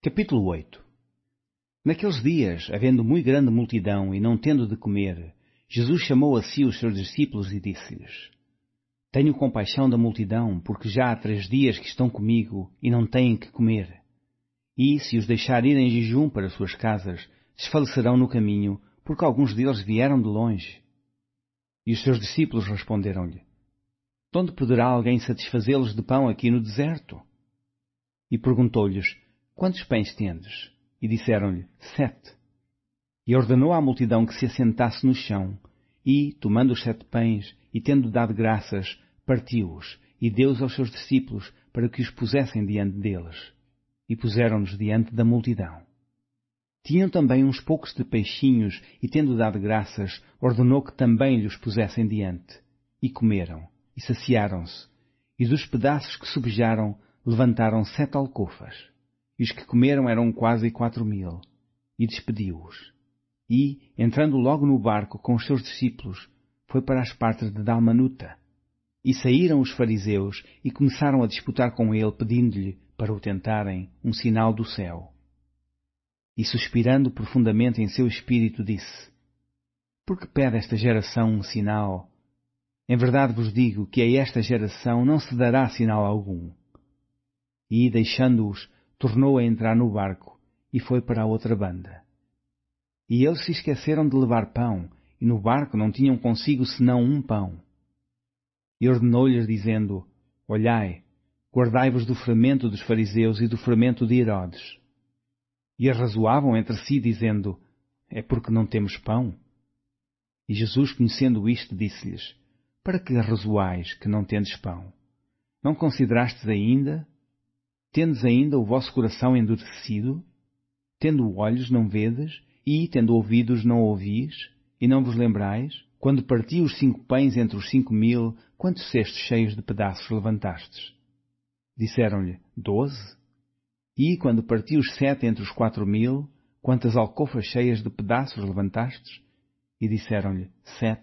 Capítulo 8. Naqueles dias, havendo muito grande multidão e não tendo de comer, Jesus chamou a si os seus discípulos e disse-lhes: Tenho compaixão da multidão, porque já há 3 dias que estão comigo e não têm que comer. E, se os deixar ir em jejum para suas casas, desfalecerão no caminho, porque alguns deles vieram de longe. E os seus discípulos responderam-lhe: De onde poderá alguém satisfazê-los de pão aqui no deserto? E perguntou-lhes: Quantos pães tendes? E disseram-lhe: 7. E ordenou à multidão que se assentasse no chão, e, tomando os 7 pães, e tendo dado graças, partiu-os, e deu-os aos seus discípulos, para que os pusessem diante deles. E puseram-nos diante da multidão. Tinham também uns poucos de peixinhos, e tendo dado graças, ordenou que também lhes pusessem diante. E comeram, e saciaram-se, e dos pedaços que sobejaram, levantaram 7 alcofas. E os que comeram eram quase 4.000. E despediu-os. E, entrando logo no barco com os seus discípulos, foi para as partes de Dalmanuta. E saíram os fariseus e começaram a disputar com ele, pedindo-lhe, para o tentarem, um sinal do céu. E suspirando profundamente em seu espírito, disse: Por que pede esta geração um sinal? Em verdade vos digo que a esta geração não se dará sinal algum. E, deixando-os, tornou a entrar no barco e foi para a outra banda. E eles se esqueceram de levar pão, e no barco não tinham consigo senão um pão. E ordenou-lhes, dizendo: Olhai, guardai-vos do fermento dos fariseus e do fermento de Herodes. E arrazoavam entre si, dizendo: É porque não temos pão? E Jesus, conhecendo isto, disse-lhes: Para que arrazoais que não tendes pão? Não considerastes ainda? Tendes ainda o vosso coração endurecido? Tendo olhos, não vedes? E, tendo ouvidos, não ouvis? E não vos lembrais? Quando parti os 5 pães entre os 5.000, quantos cestos cheios de pedaços levantastes? Disseram-lhe: 12. E, quando parti os 7 entre os 4.000, quantas alcofas cheias de pedaços levantastes? E disseram-lhe: 7.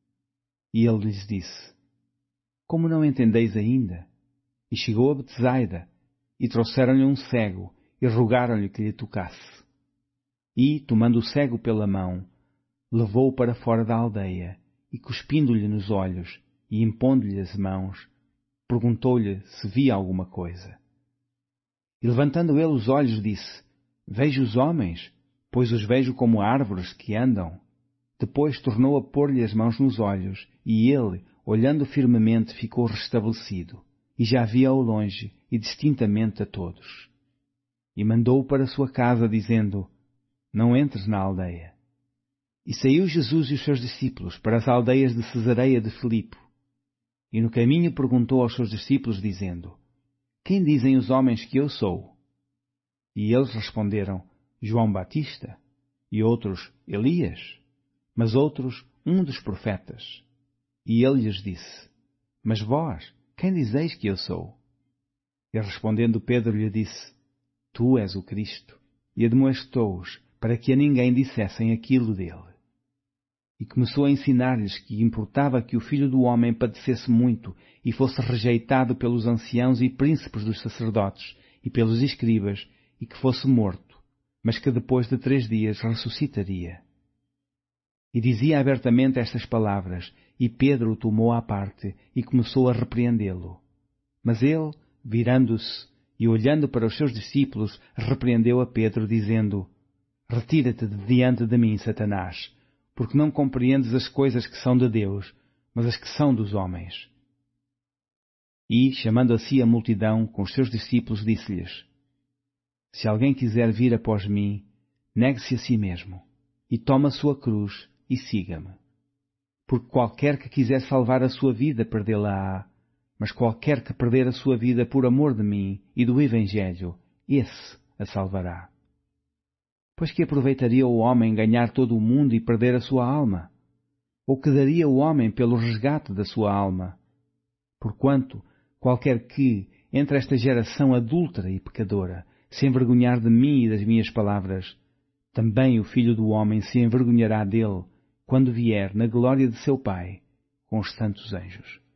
E ele lhes disse: Como não entendeis ainda? E chegou a Betsaida, e trouxeram-lhe um cego, e rogaram-lhe que lhe tocasse. E, tomando o cego pela mão, levou-o para fora da aldeia, e cuspindo-lhe nos olhos, e impondo-lhe as mãos, perguntou-lhe se via alguma coisa. E levantando ele os olhos, disse: Vejo os homens, pois os vejo como árvores que andam. Depois tornou a pôr-lhe as mãos nos olhos, e ele, olhando firmemente, ficou restabelecido, e já via ao longe e distintamente a todos. E mandou-o para a sua casa, dizendo: Não entres na aldeia. E saiu Jesus e os seus discípulos para as aldeias de Cesareia de Filipe. E no caminho perguntou aos seus discípulos, dizendo: Quem dizem os homens que eu sou? E eles responderam: João Batista, e outros: Elias, mas outros: um dos profetas. E ele lhes disse: Mas vós, quem dizeis que eu sou? E respondendo Pedro lhe disse: Tu és o Cristo. E admoestou-os para que a ninguém dissessem aquilo dele. E começou a ensinar-lhes que importava que o Filho do Homem padecesse muito e fosse rejeitado pelos anciãos e príncipes dos sacerdotes e pelos escribas, e que fosse morto, mas que depois de 3 dias ressuscitaria. E dizia abertamente estas palavras, e Pedro o tomou à parte e começou a repreendê-lo. Mas ele, virando-se e olhando para os seus discípulos, repreendeu a Pedro, dizendo: Retira-te de diante de mim, Satanás, porque não compreendes as coisas que são de Deus, mas as que são dos homens. E, chamando a si a multidão com os seus discípulos, disse-lhes: Se alguém quiser vir após mim, negue-se a si mesmo, e tome a sua cruz, e siga-me. Porque qualquer que quiser salvar a sua vida, perdê-la-á, mas qualquer que perder a sua vida por amor de mim e do Evangelho, esse a salvará. Pois que aproveitaria o homem ganhar todo o mundo e perder a sua alma? Ou que daria o homem pelo resgate da sua alma? Porquanto, qualquer que, entre esta geração adúltera e pecadora, se envergonhar de mim e das minhas palavras, também o Filho do Homem se envergonhará dele, quando vier na glória de seu Pai, com os santos anjos.